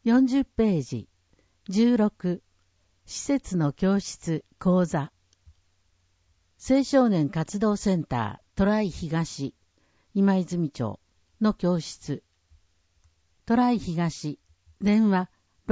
40ページ。16。施設の教室講座。青少年活動センタートライ東今泉町の教室。トライ東電話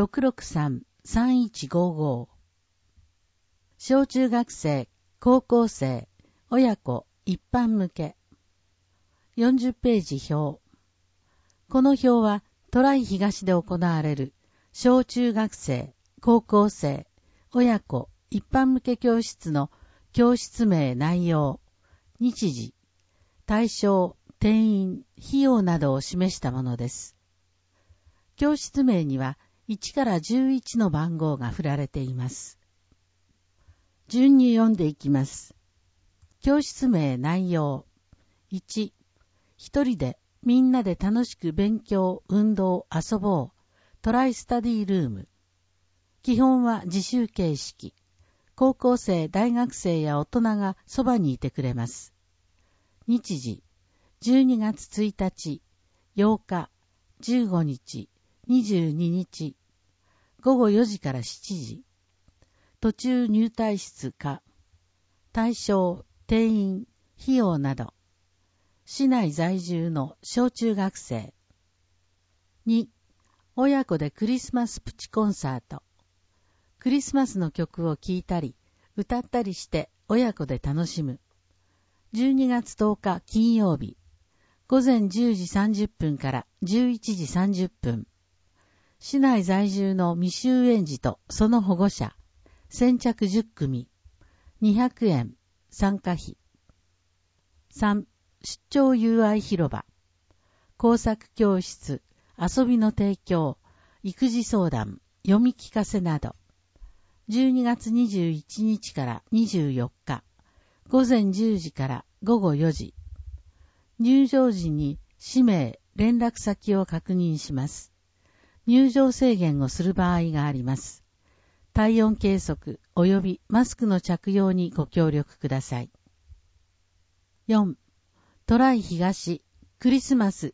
663-3155。小中学生、高校生、親子、一般向け。40ページ表。この表はトライ東で行われる小中学生、高校生、親子、一般向け教室の教室名内容、日時、対象、定員、費用などを示したものです。教室名には1から11の番号が振られています。順に読んでいきます。教室名内容。1、一人でみんなで楽しく勉強、運動、遊ぼう。トライスタディルーム。基本は自習形式。高校生、大学生や大人がそばにいてくれます。日時、12月1日、8日、15日、22日。午後4時から7時。途中入退室か。対象、定員、費用など。市内在住の小中学生。2、親子でクリスマスプチコンサート。クリスマスの曲を聴いたり、歌ったりして親子で楽しむ。12月10日金曜日。午前10時30分から11時30分。市内在住の未就園児とその保護者。先着10組。200円。参加費。3、出張友愛広場。工作教室、遊びの提供、育児相談、読み聞かせなど。12月21日から24日、午前10時から午後4時。入場時に氏名、連絡先を確認します。入場制限をする場合があります。体温計測及びマスクの着用にご協力ください。4. トライ東クリスマス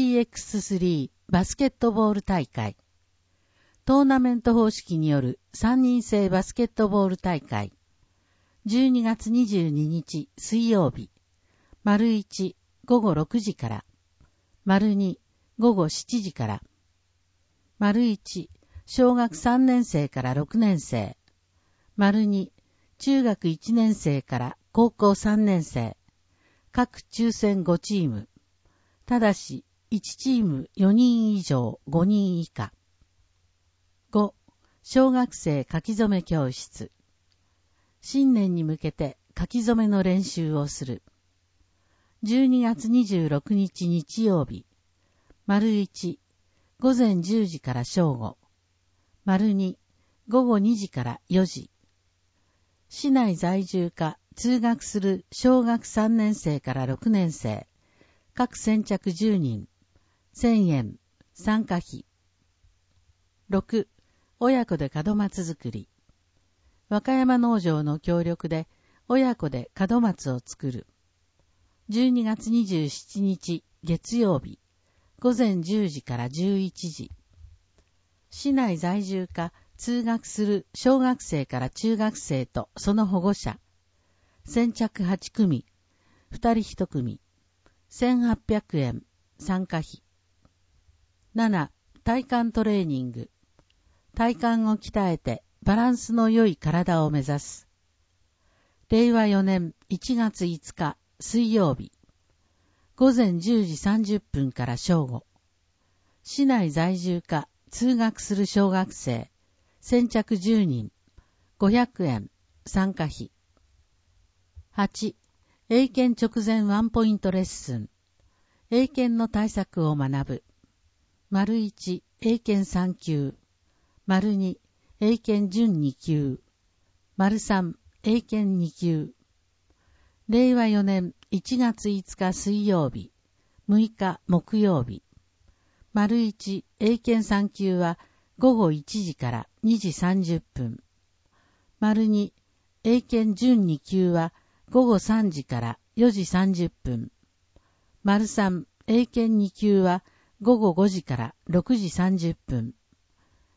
3x3 バスケットボール大会。トーナメント方式による3人制バスケットボール大会。12月22日水曜日。丸1午後6時から。丸2午後7時から。丸1小学3年生から6年生。丸2中学1年生から高校3年生。各抽選5チーム。ただし、1チーム4人以上5人以下。5. 小学生書き初め教室。新年に向けて書き初めの練習をする。12月26日日曜日。丸1、午前10時から正午。丸2、午後2時から4時。市内在住か通学する小学3年生から6年生。各先着10人。1000円。参加費。6. 親子で門松作り。和歌山農場の協力で親子で門松を作る。12月27日月曜日。午前10時から11時。市内在住か通学する小学生から中学生とその保護者。先着8組。2人1組。1800円。参加費。7. 体幹トレーニング。体幹を鍛えてバランスの良い体を目指す。令和4年1月5日水曜日。午前10時30分から正午。市内在住か通学する小学生。先着10人。500円。参加費。8. 英検直前ワンポイントレッスン。英検の対策を学ぶ。丸1、英検3級。丸2、英検準2級。丸3、英検2級。令和4年1月5日水曜日。6日木曜日。丸1、英検3級は午後1時から2時30分。丸2、英検準2級は午後3時から4時30分。丸3、英検2級は午後5時から6時30分。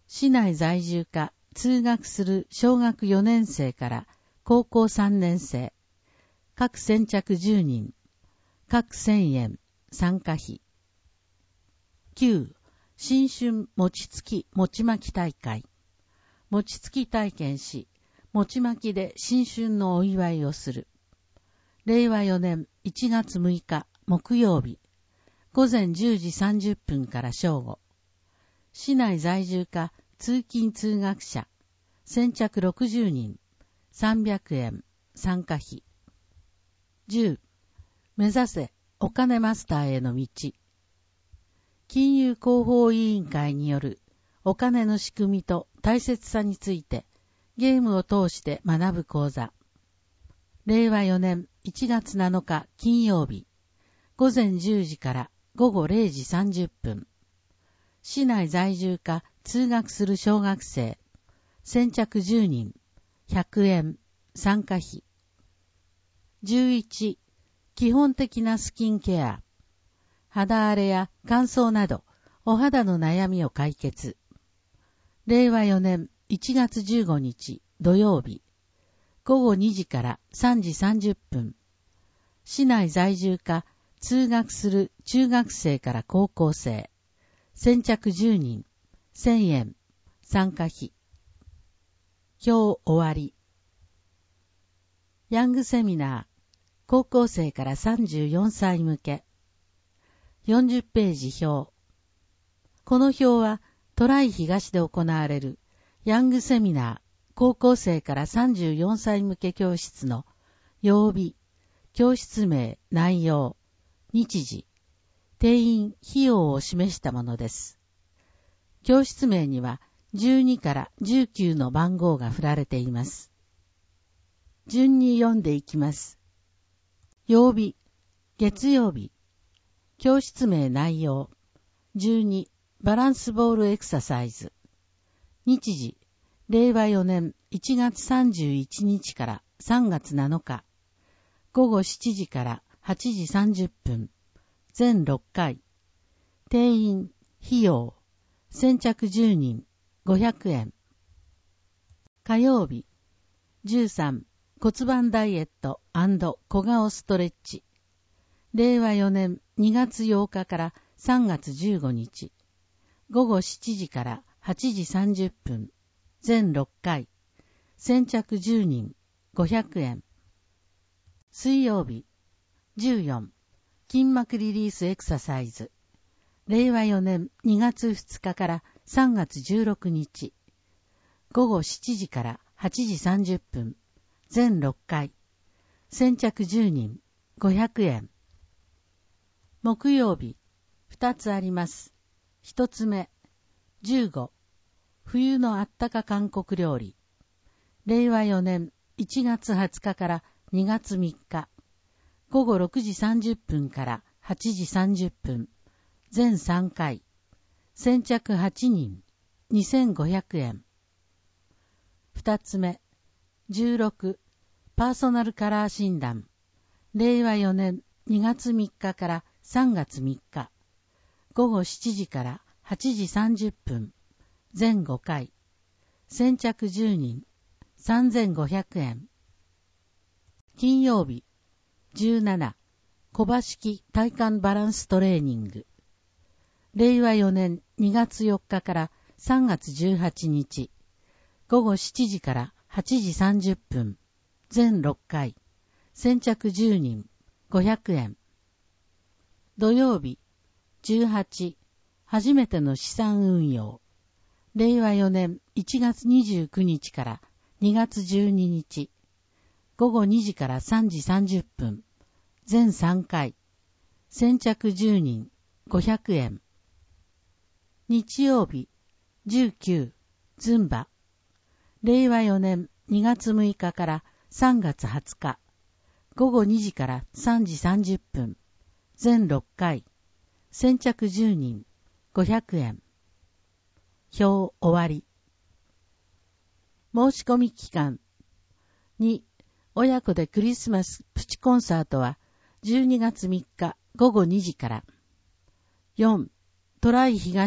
市内在住か通学する小学4年生から高校3年生、各先着10人、各1000円、参加費。9. 新春餅つき餅巻き大会。餅つき体験し、餅巻きで新春のお祝いをする。令和4年1月6日木曜日、午前10時30分から正午。市内在住か通勤通学者、先着60人、300円、参加費。10. 目指せお金マスターへの道。金融広報委員会によるお金の仕組みと大切さについてゲームを通して学ぶ講座。令和4年1月7日金曜日、午前10時から午後0時30分。市内在住か通学する小学生、先着10人、100円、参加費。11. 基本的なスキンケア。肌荒れや乾燥など、お肌の悩みを解決。令和4年1月15日土曜日、午後2時から3時30分。市内在住か通学する中学生から高校生、先着10人、1000円、参加費。表終わり。ヤングセミナー、高校生から34歳向け。40ページ表。この表はトライ東で行われるヤングセミナー、高校生から34歳向け教室の曜日、教室名、内容、日時、定員、費用を示したものです。教室名には12から19の番号が振られています。順に読んでいきます。曜日、月曜日、教室名内容、12、バランスボールエクササイズ。日時、令和4年1月31日から3月7日、午後7時から8時30分、全6回。定員、費用、先着10人、500円。火曜日、13、骨盤ダイエット&小顔ストレッチ。令和4年2月8日から3月15日、午後7時から8時30分、全6回。先着10人、500円。水曜日、14、筋膜リリースエクササイズ。令和4年2月2日から3月16日、午後7時から8時30分、全6回。先着10人、500円。木曜日、2つあります。1つ目、15、冬のあったか韓国料理。令和4年1月20日から2月3日、午後6時30分から8時30分、全3回。先着8人、2500円。2つ目、16、パーソナルカラー診断。令和4年2月3日から3月3日、午後7時から8時30分、全5回。先着10人、3500円。金曜日、17、小葉式体幹バランストレーニング。令和4年2月4日から3月18日、午後7時から8時30分、全6回。先着10人、500円。土曜日、18、初めての資産運用。令和4年1月29日から2月12日、午後2時から3時30分、全3回。先着10人、500円。日曜日、19、ズンバ。令和4年2月6日から3月20日、午後2時から3時30分、全6回。先着10人、500円。表終わり。申し込み期間。2、親子でクリスマスプチコンサートは12月3日午後2時から。4、トライ東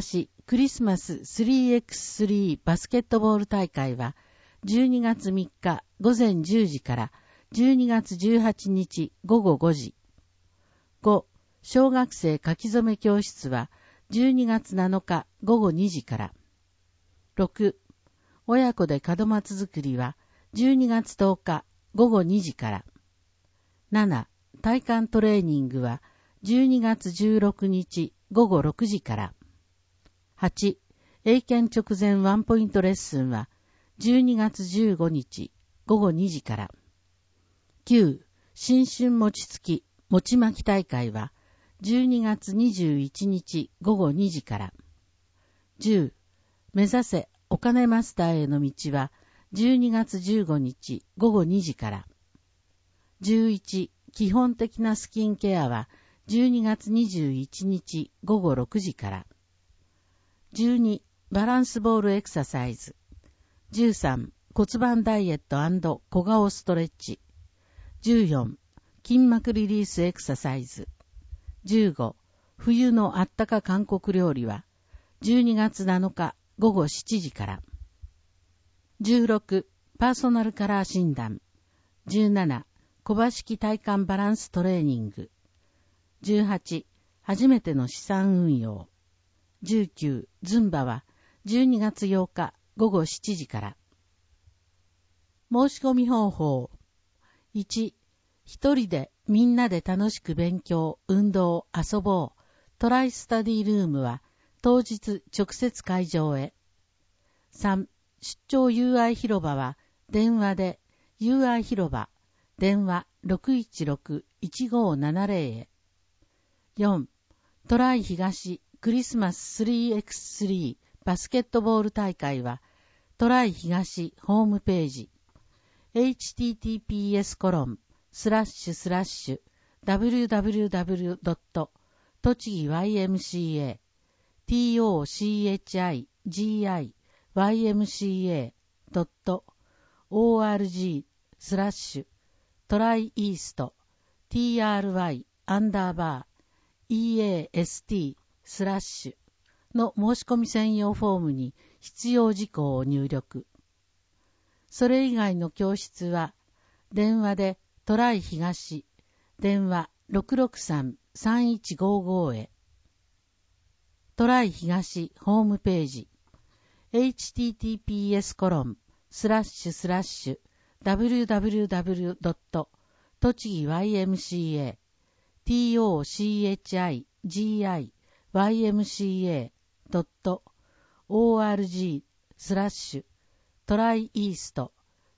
クリスマス 3x3 バスケットボール大会は12月3日午前10時から12月18日午後5時。5、小学生書き初め教室は12月7日午後2時から。6、親子で門松作りは12月10日午後2時から。7、体幹トレーニングは12月16日午後6時から。8、英検直前ワンポイントレッスンは12月15日午後2時から。9、新春餅つき餅巻き大会は12月21日午後2時から。10、目指せお金マスターへの道は12月15日午後2時から。11、基本的なスキンケアは12月21日午後6時から。12、バランスボールエクササイズ。13、骨盤ダイエット&小顔ストレッチ。14、筋膜リリースエクササイズ。15、冬のあったか韓国料理は12月7日午後7時から。16、パーソナルカラー診断。17、小刃式体幹バランストレーニング。18、初めての資産運用。19、ズンバは12月8日午後7時から。申し込み方法。1、一人でみんなで楽しく勉強、運動、遊ぼう。トライスタディルームは当日直接会場へ。3、出張 UI 広場は電話で UI 広場、電話 616-1570 へ。4、トライ東クリスマス 3x3 バスケットボール大会はトライ東ホームページ https://www. 栃木 YMCA tochigi.org/try-east try_east/ の申し込み専用フォームに必要事項を入力。それ以外の教室は電話でトライ東電話 663-3155 へ。トライ東ホームページ https://www. 栃木 YMCA tochigi.org/try-east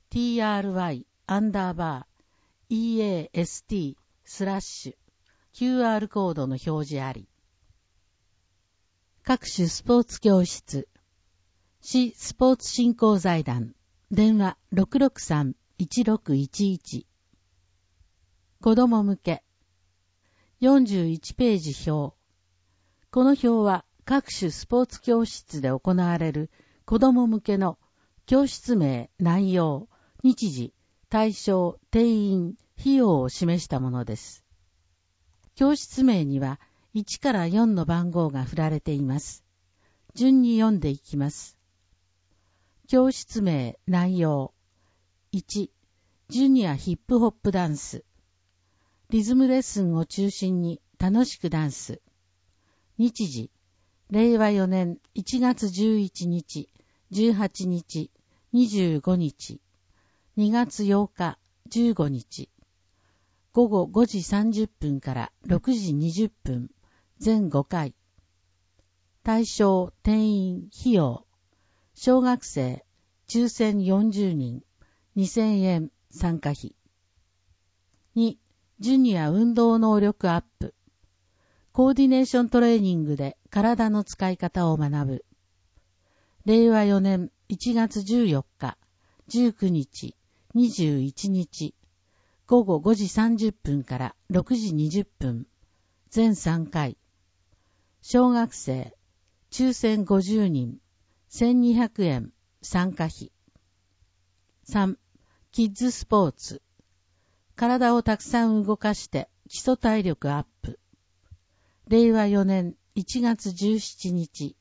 try_east/QR コードの表示あり。各種スポーツ教室。市スポーツ振興財団。電話 663-1611。子供向け。41ページ表。この表は各種スポーツ教室で行われる子供向けの教室名、内容、日時、対象、定員、費用を示したものです。教室名には1から4の番号が振られています。順に読んでいきます。教室名、内容。1、ジュニアヒップホップダンス。リズムレッスンを中心に楽しくダンス。日時、令和4年1月11日、18日、25日、2月8日、15日。午後5時30分から6時20分、全5回。対象、定員、費用。小学生、抽選40人、2000円、参加費。2、ジュニア運動能力アップ。コーディネーショントレーニングで体の使い方を学ぶ。令和4年1月14日、19日、21日。午後5時30分から6時20分、全3回。小学生、抽選50人、1200円、参加費。3、キッズスポーツ。体をたくさん動かして基礎体力アップ。令和4年1月17日、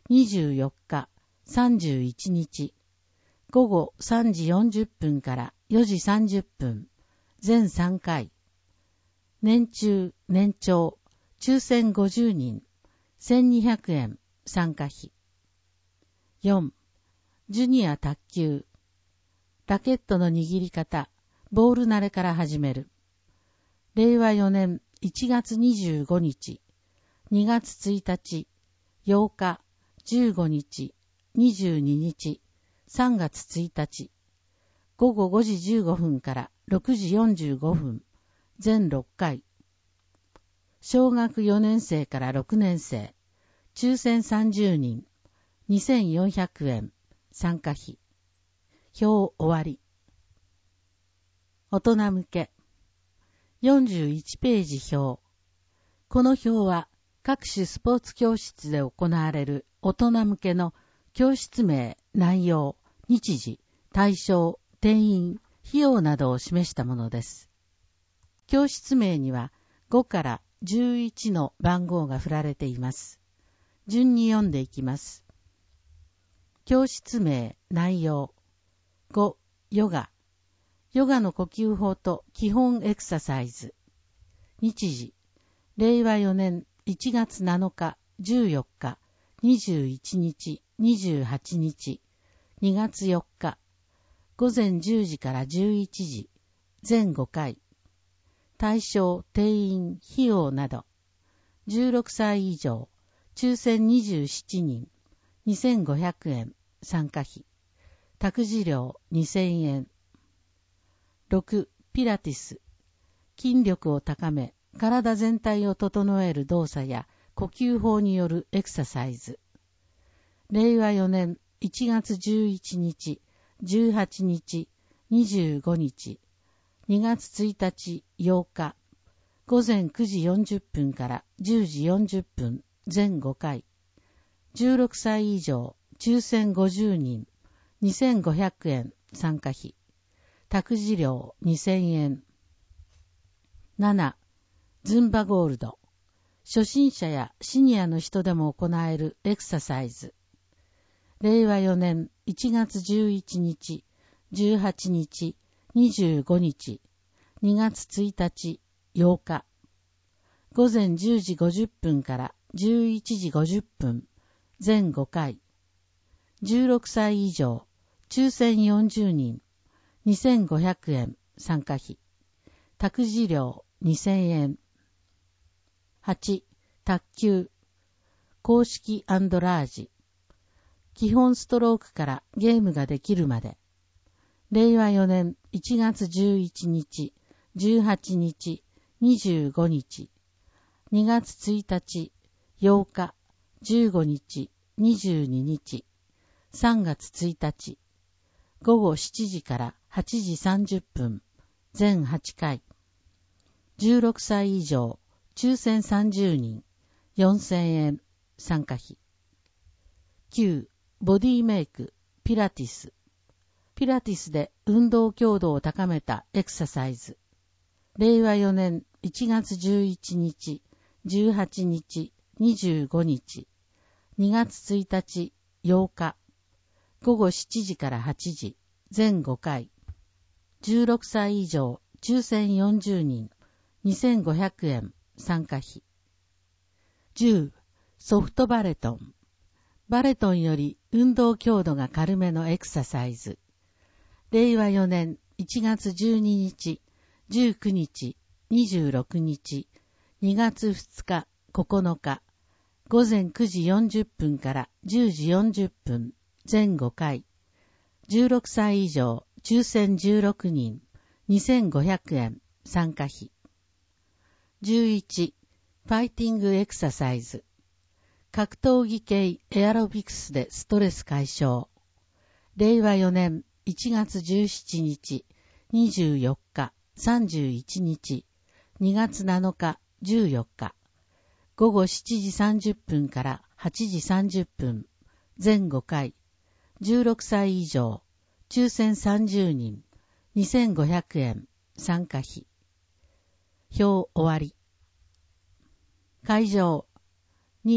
24日、31日、午後3時40分から4時30分、全3回。年中、年長、抽選50人、1200円、参加費。4. ジュニア卓球。ラケットの握り方、ボール慣れから始める。令和4年1月25日、2月1日、8日、15日、22日、3月1日、午後5時15分から6時45分、全6回。小学4年生から6年生、抽選30人、2400円、参加費。表終わり。大人向け。41ページ表。この表は各種スポーツ教室で行われる大人向けの教室名、内容、日時、対象、定員、費用などを示したものです。教室名には5から11の番号が振られています。順に読んでいきます。教室名、内容。5、ヨガ。ヨガの呼吸法と基本エクササイズ。日時。令和4年1月7日、14日、21日、28日、2月4日。午前10時から11時。全5回。対象、定員、費用など。16歳以上。抽選27人。2500円。参加費。託児料2000円。6. ピラティス。筋力を高め、体全体を整える動作や呼吸法によるエクササイズ。令和4年1月11日、18日、25日、2月1日、8日、午前9時40分から10時40分、全5回。16歳以上、抽選50人、2500円、参加費。託児料2000円。7. ズンバゴールド。初心者やシニアの人でも行えるエクササイズ。令和4年1月11日、18日、25日、2月1日、8日。午前10時50分から11時50分、全5回。16歳以上、抽選40人、2500円、参加費。託児料2000円。8. 卓球。公式&ラージ。基本ストロークからゲームができるまで。令和4年1月11日、18日、25日、2月1日、8日、15日、22日、3月1日、午後7時から8時30分、全8回。16歳以上、抽選30人、4000円、参加費。9. ボディメイク、ピラティス。ピラティスで運動強度を高めたエクササイズ。令和4年1月11日、18日、25日、2月1日、8日、午後7時から8時、全5回。16歳以上、抽選40人、2500円、参加費。10. ソフトバレトン。バレトンより運動強度が軽めのエクササイズ。令和4年1月12日、19日、26日、2月2日、9日、午前9時40分から10時40分、全5回。16歳以上、抽選16人、2500円、参加費。11. ファイティングエクササイズ。格闘技系エアロビクスでストレス解消。令和4年1月17日、24日、31日、2月7日、14日、午後7時30分から8時30分、全5回、16歳以上、抽選30人、2500円、参加費。表終わり。会場。2、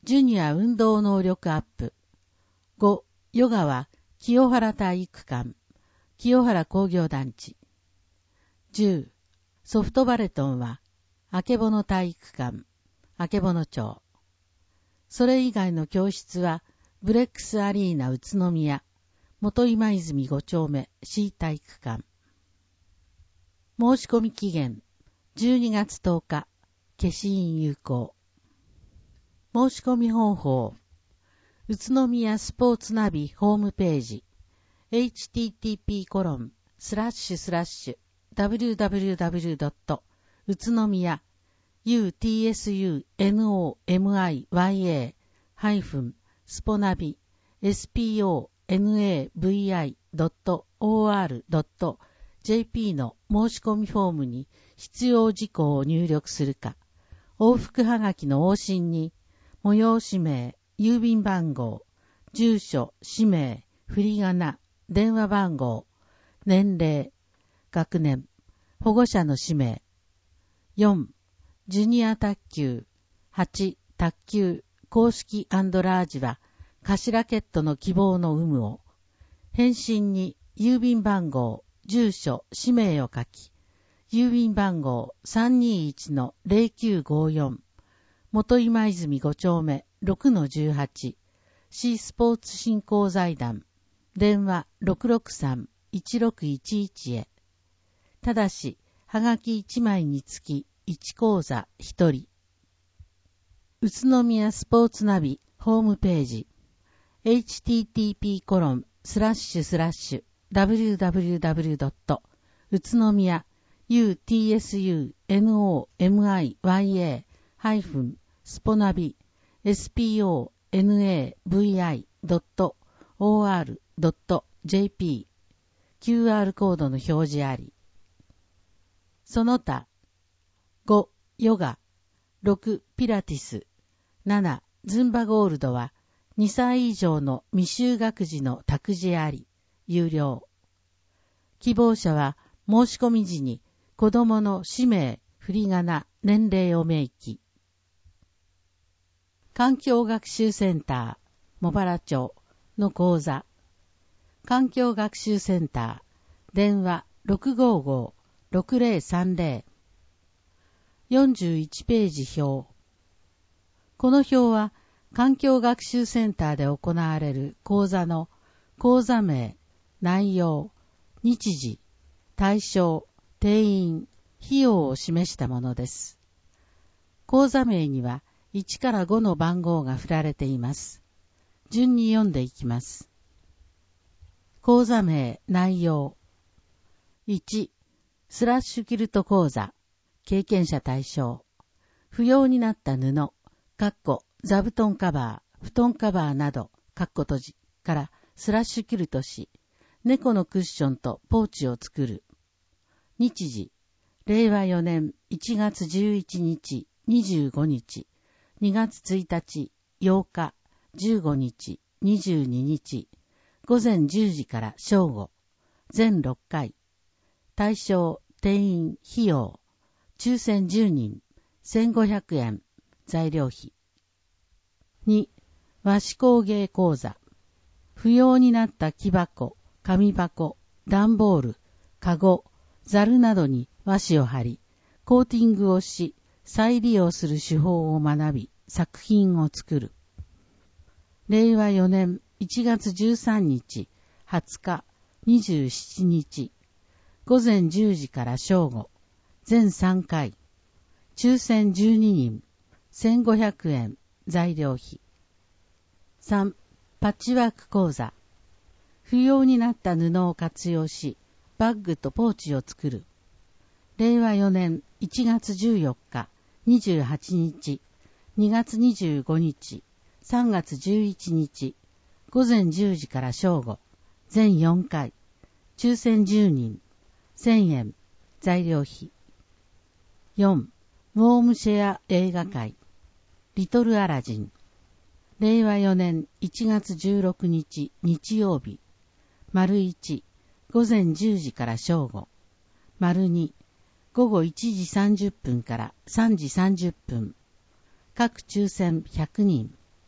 ジュニア運動能力アップ。5、ヨガは清原体育館、清原工業団地。10、ソフトバレトンは、あけぼの体育館、あけぼの町。それ以外の教室は、ブレックスアリーナ宇都宮、元今泉5丁目 C 体育館。申し込み期限、12月10日、消印有効。申し込み方法、宇都宮スポーツナビホームページ、http://www. 宇都宮 utsunomiya-sponavi.or.jp の申し込みフォームに必要事項を入力するか、往復はがきの往診に、催し名、郵便番号、住所、氏名、振り仮名、電話番号、年齢、学年、保護者の氏名。4、ジュニア卓球。8、卓球、公式&ラージは、貸しラケットの希望の有無を。返信に、郵便番号、住所、氏名を書き、郵便番号 321-0954、元今泉5丁目 6-18、市スポーツ振興財団、電話 663-1611 へ。ただし、はがき1枚につき1講座1人。宇都宮スポーツナビホームページ、http://www. 宇都宮 utsunomiya-sponavi.or.jp QR コードの表示あり。その他、5、ヨガ、6、ピラティス、7、ズンバゴールドは2歳以上の未就学児の託児あり、有料。希望者は申し込み時に子供の氏名、振り仮名、年齢を明記。環境学習センター、茂原町の講座。環境学習センター、電話 655-6030。41ページ表。この表は、環境学習センターで行われる講座の講座名、内容、日時、対象、定員、費用を示したものです。講座名には1から5の番号が振られています。順に読んでいきます。講座名、内容。1、スラッシュキルト講座、経験者対象。不要になった布、座布団カバー、布団カバーなど、閉じからスラッシュキルトし、猫のクッションとポーチを作る。日時、令和4年1月11日、25日、2月1日、8日、15日、22日、午前10時から正午、全6回。対象、定員、費用、抽選10人、1500円、材料費。2、和紙工芸講座。不要になった木箱、紙箱、段ボール、かご、ざるなどに和紙を貼り、コーティングをし、再利用する手法を学び、作品を作る。令和4年1月13日、20日、27日、午前10時から正午、全3回。抽選12人、1500円、材料費。3、パッチワーク講座。不要になった布を活用し、バッグとポーチを作る。令和4年1月14日、28日、2月25日、3月11日、午前10時から正午、全4回。抽選10人、1000円、材料費。4、ウォームシェア映画会。リトルアラジン。令和4年1月16日日曜日。丸1、午前10時から正午。丸2、午後1時30分から3時30分。各抽選100人。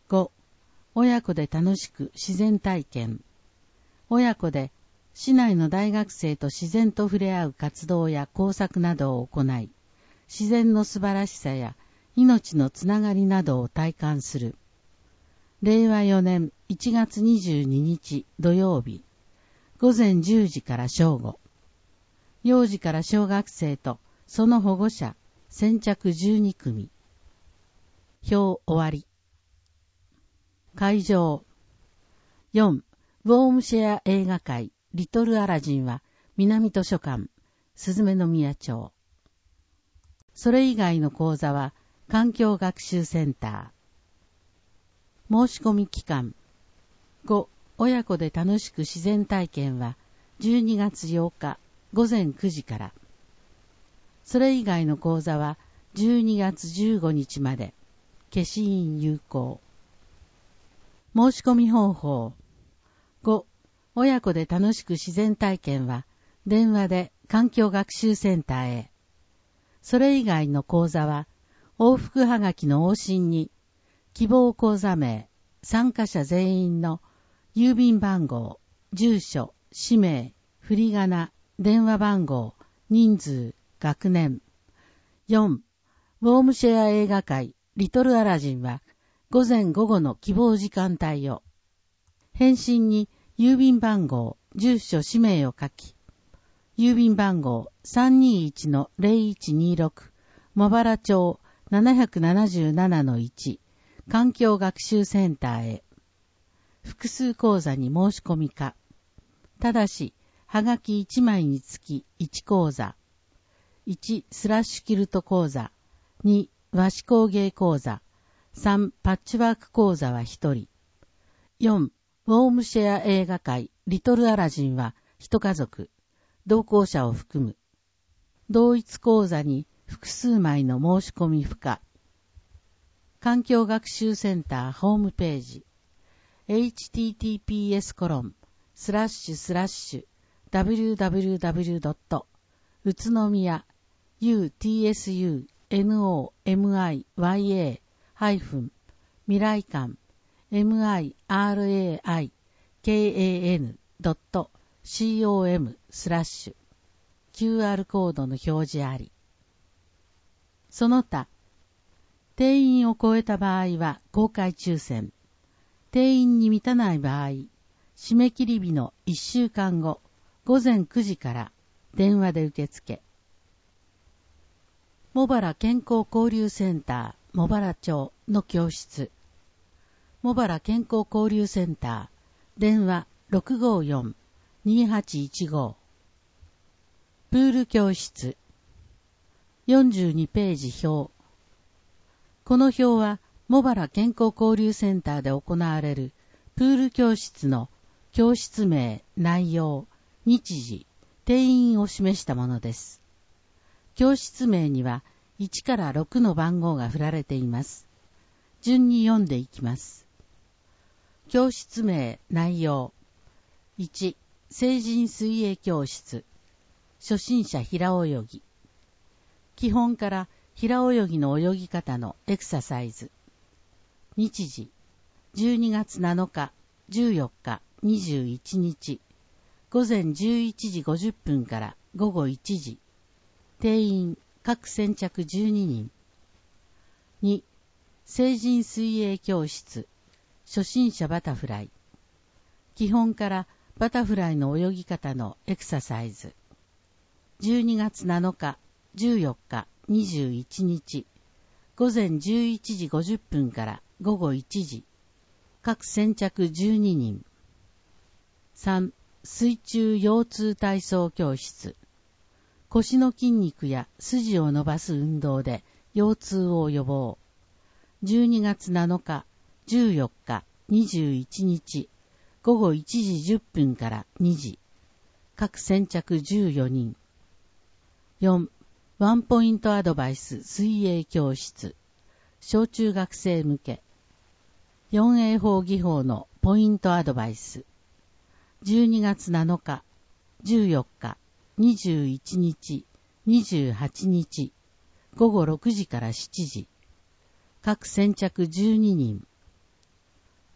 5、親子で楽しく自然体験。親子で市内の大学生と自然と触れ合う活動や工作などを行い、自然の素晴らしさや命のつながりなどを体感する。令和4年1月22日土曜日、午前10時から正午。幼児から小学生とその保護者、先着12組。表終わり。会場。4、ウォームシェア映画会、リトルアラジンは、南図書館、すずめの宮町。それ以外の講座は、環境学習センター。申し込み期間。5、親子で楽しく自然体験は、12月8日、午前9時から。それ以外の講座は、12月15日まで。消印有効。申し込み方法。5、親子で楽しく自然体験は、電話で環境学習センターへ。それ以外の講座は、往復はがきの往診に、希望講座名、参加者全員の郵便番号、住所、氏名、振り仮名、電話番号、人数、学年。4、ウォームシェア映画会、リトルアラジンは、午前午後の希望時間帯を。返信に郵便番号、住所、氏名を書き、郵便番号 321-0126、茂原町 777-1、環境学習センターへ。複数講座に申し込みか。ただし、はがき1枚につき1講座。1、スラッシュキルト講座。2、和紙工芸講座。3、パッチワーク講座は1人。4、ウォームシェア映画会、リトルアラジンは1家族。同行者を含む。同一講座に複数枚の申し込み不可。環境学習センターホームページ。https://www. 宇都宮 utsunomiya- 未来館 miraikan.com/ QR コードの表示あり。その他、定員を超えた場合は公開抽選。定員に満たない場合、締め切り日の1週間後、午前9時から電話で受付。茂原健康交流センター茂原町の教室。茂原健康交流センター、電話 654-2815。プール教室。42ページ表。この表は、茂原健康交流センターで行われるプール教室の教室名、内容、日時、定員を示したものです。教室名には1から6の番号が振られています。順に読んでいきます。教室名、内容。1、成人水泳教室。初心者平泳ぎ。基本から平泳ぎの泳ぎ方のエクササイズ。日時、12月7日、14日、21日。午前11時50分から午後1時。定員、各先着12人。2、成人水泳教室。初心者バタフライ。基本からバタフライの泳ぎ方のエクササイズ。12月7日、14日、21日。午前11時50分から午後1時。各先着12人。3、水中腰痛体操教室。腰の筋肉や筋を伸ばす運動で腰痛を予防。12月7日、14日、21日。午後1時10分から2時。各先着14人。4、ワンポイントアドバイス水泳教室。小中学生向け。4A 法技法のポイントアドバイス。12月7日、14日、21日、28日。午後6時から7時。各先着12人。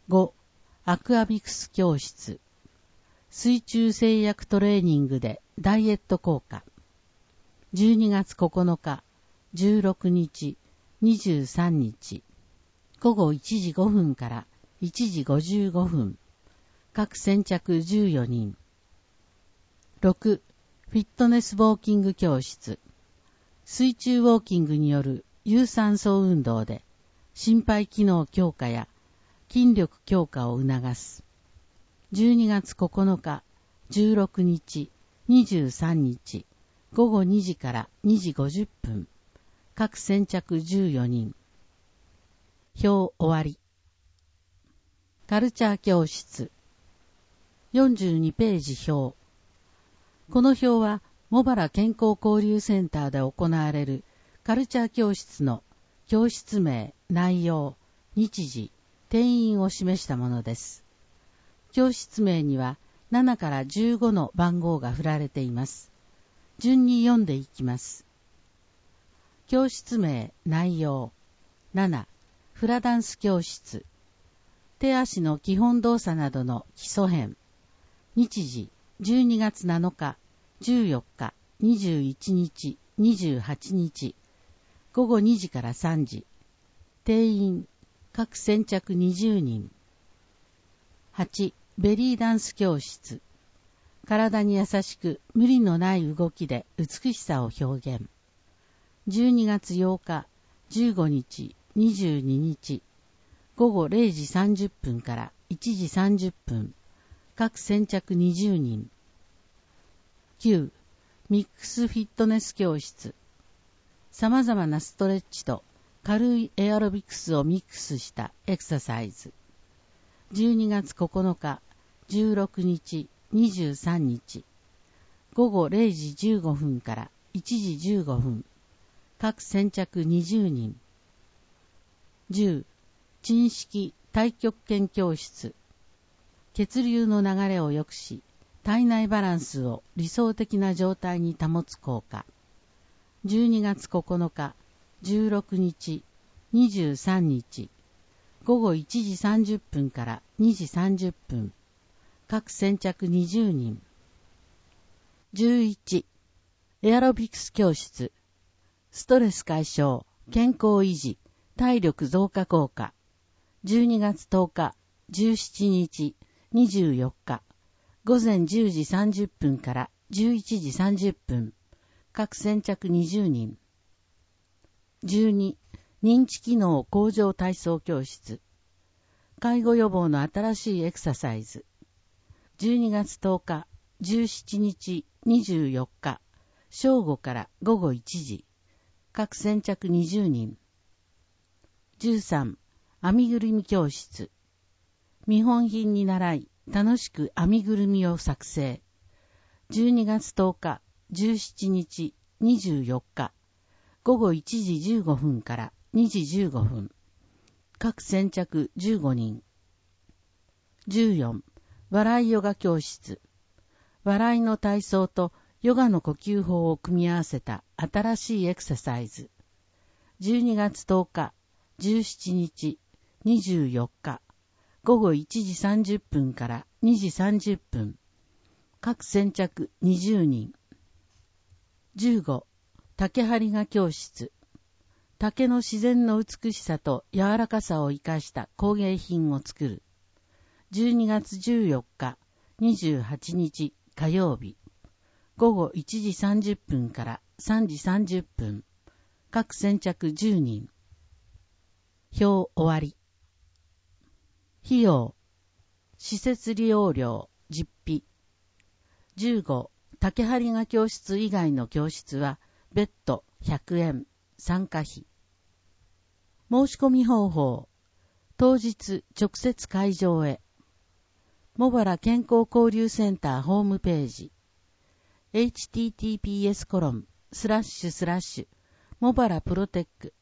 5、アクアビクス教室。水中制約トレーニングでダイエット効果。12月9日、16日、23日。午後1時5分から1時55分。各先着14人。6、フィットネスウォーキング教室。水中ウォーキングによる有酸素運動で心肺機能強化や筋力強化を促す。12月9日、16日、23日、午後2時から2時50分。各先着14人。表終わり。カルチャー教室。42ページ表。この表は、茂原健康交流センターで行われるカルチャー教室の教室名、内容、日時、定員を示したものです。教室名には7から15の番号が振られています。順に読んでいきます。教室名、内容。7、フラダンス教室。手足の基本動作などの基礎編。日時、12月7日、14日、21日、28日。午後2時から3時。定員、各先着20人。8、ベリーダンス教室。体に優しく無理のない動きで美しさを表現。12月8日、15日、22日。午後0時30分から1時30分。各先着20人。9、ミックスフィットネス教室。様々なストレッチと軽いエアロビクスをミックスしたエクササイズ。12月9日、16日、23日。午後0時15分から1時15分。各先着20人。10、沈式太極拳教室。血流の流れを良くし、体内バランスを理想的な状態に保つ効果。12月9日、16日、23日。午後1時30分から2時30分。各先着20人。11、エアロビクス教室。ストレス解消、健康維持、体力増加効果。12月10日、17日、24日。午前10時30分から11時30分。各先着20人。12、認知機能向上体操教室。介護予防の新しいエクササイズ。12月10日、17日、24日。正午から午後1時。各先着20人。13、編みぐるみ教室。見本品に習い、楽しく編みぐるみを作成。12月10日、17日、24日。午後1時15分から2時15分。各先着15人。14、笑いヨガ教室。笑いの体操とヨガの呼吸法を組み合わせた新しいエクササイズ。12月10日、17日、24日。午後1時30分から2時30分。各先着20人。15、竹張画教室。竹の自然の美しさと柔らかさを生かした工芸品を作る。12月14日、28日火曜日。午後1時30分から3時30分。各先着10人。表終わり。費用。施設利用料、実費。15、竹張画教室以外の教室は、別途100円、参加費。申し込み方法。当日直接会場へ。茂原健康交流センターホームページ。https:// 茂原プロテック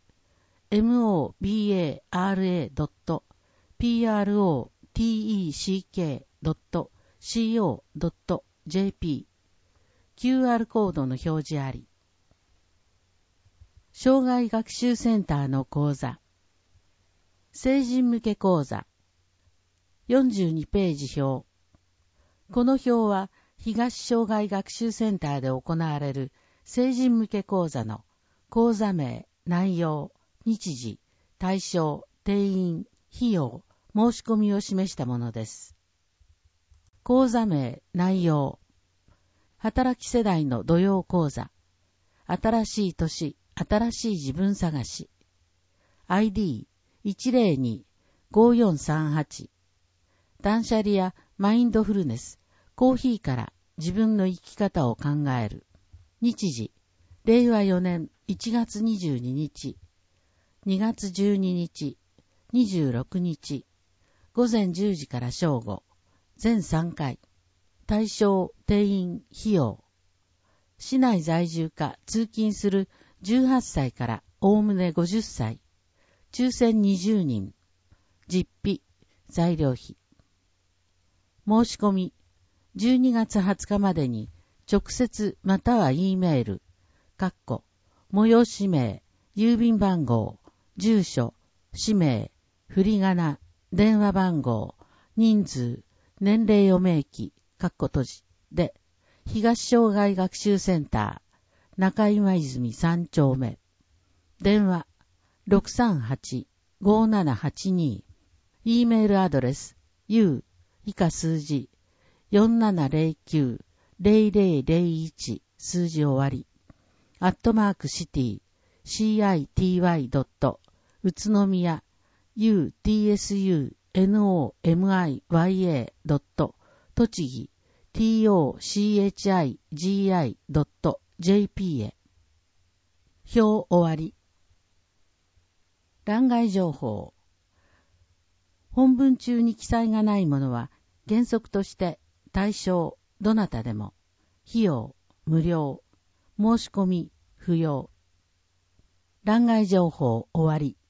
mobara.protec.co.jp QR コードの表示あり。障害学習センターの講座。成人向け講座。 42ページ表。この表は、東障害学習センターで行われる成人向け講座の講座名、内容、日時、対象、定員、費用、申し込みを示したものです。講座名、内容。働き世代の土曜講座。新しい年、新しい自分探し。ID102-5438。断捨離やマインドフルネス、コーヒーから自分の生き方を考える。日時、令和4年1月22日、2月12日、26日、午前10時から正午、全3回。対象、定員、費用。市内在住か通勤する18歳からおおむね50歳。抽選20人。実費、材料費。申し込み、12月20日までに直接または E メール、催し名、郵便番号、住所、氏名、振り仮名、電話番号、人数、年齢を明記、閉じで、東障害学習センター、中今泉3丁目。電話、638-5782。E メールアドレス、u 以下数字、4709-0001数字終わり。@city city. 宇都宮 utsunomiya. 栃木 tochigi.jp へ。表終わり。欄外情報。本文中に記載がないものは原則として対象どなたでも、費用無料、申し込み不要。欄外情報終わり。